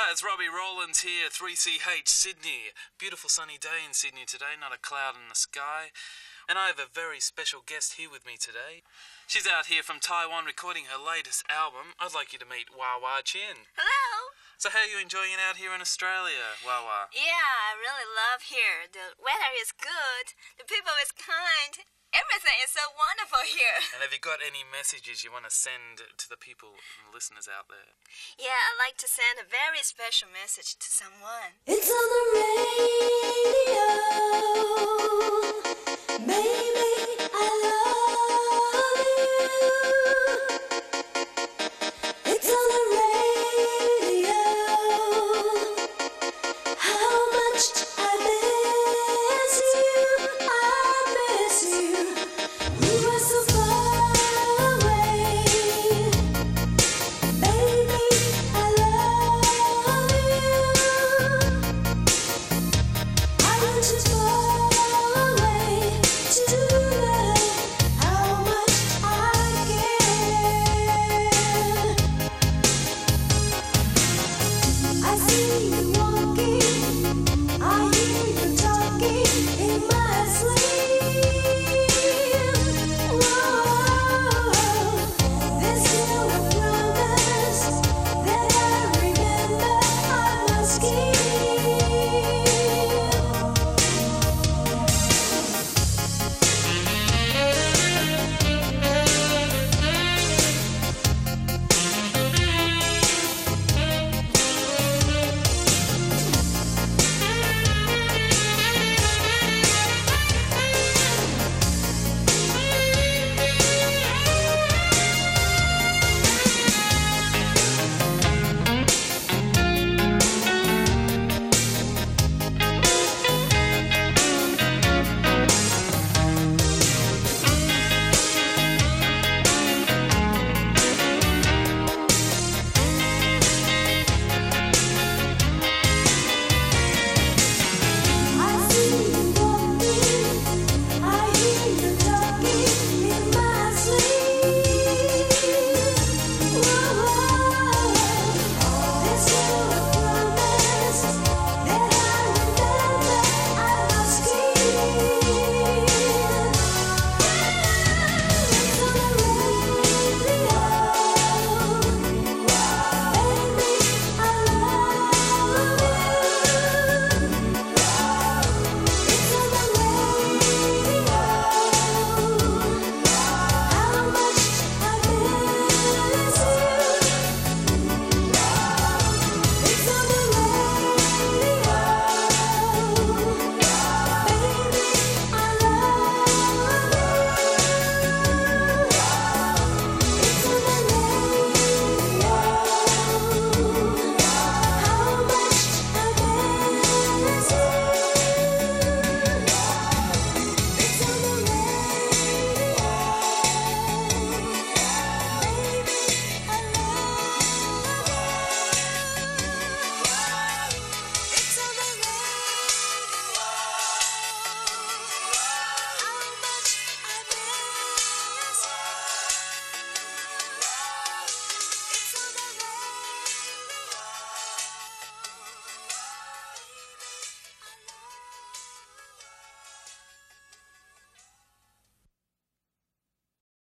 Hi, it's Robbie Rowlands here, 3CH Sydney. Beautiful sunny day in Sydney today, not a cloud in the sky. And I have a very special guest here with me today. She's out here from Taiwan recording her latest album. I'd like you to meet Wawa Chin. Hello. So how are you enjoying it out here in Australia, Wawa? Yeah, I really love here. The weather is good. The people is kind. Everything is so wonderful here. And have you got any messages you want to send to the people and listeners out there? Yeah, I'd like to send a very special message to someone. It's on the radio. Maybe